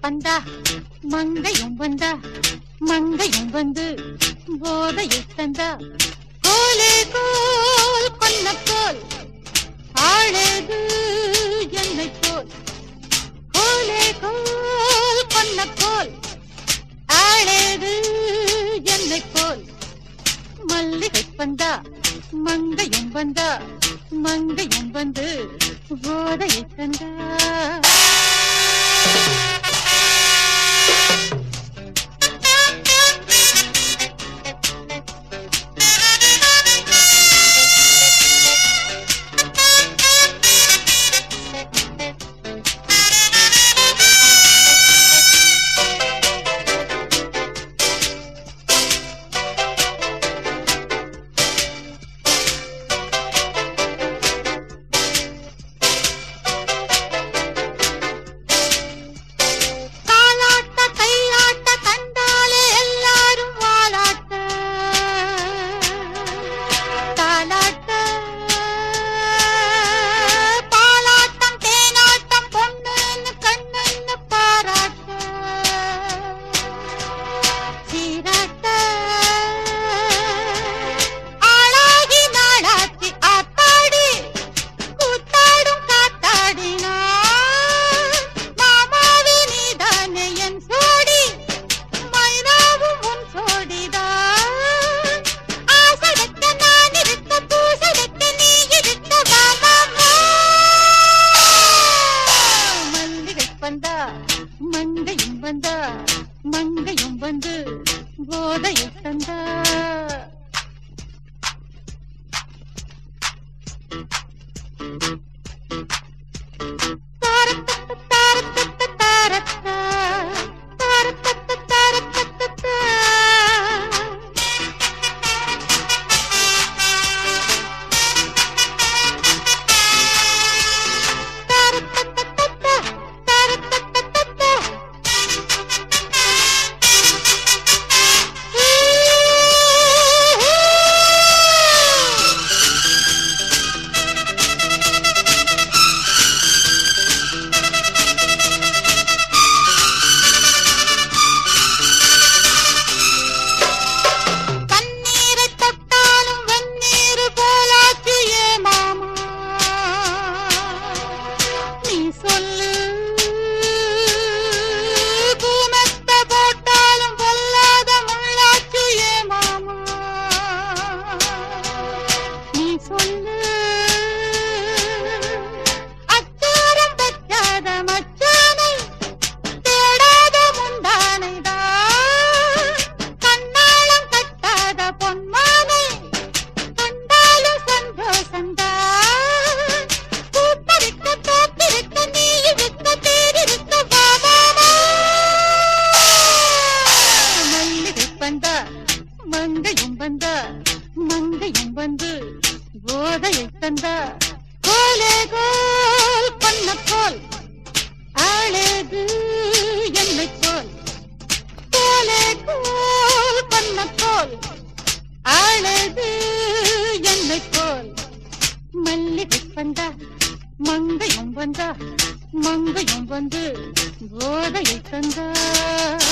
வந்தா மங்கையும் வந்தா மங்கையும் வந்து போதையை தந்தா கோலே கோல் கொன்ன போல் ஆழது என்னை போல் கோலே கோல் கொன்ன போல் ஆழது என்னை போல் மல்லிகை வந்தா மங்கையும் வந்தா மங்கையும் வந்து போதையை தந்தா மங்கையும் வந்தா மங்கையும் வந்து போதையை தந்தா மங்கையும் வந்தா மங்கையும் வந்து போதையை தந்தா கோலே கோல் கொன்ன போல் ஆழது என்னை போல் கோலே கோல் கொன்ன போல் ஆழது என்னை போல் மல்லிகை வந்தா மங்கையும் வந்தா மங்கையும் வந்து போதையை தந்தா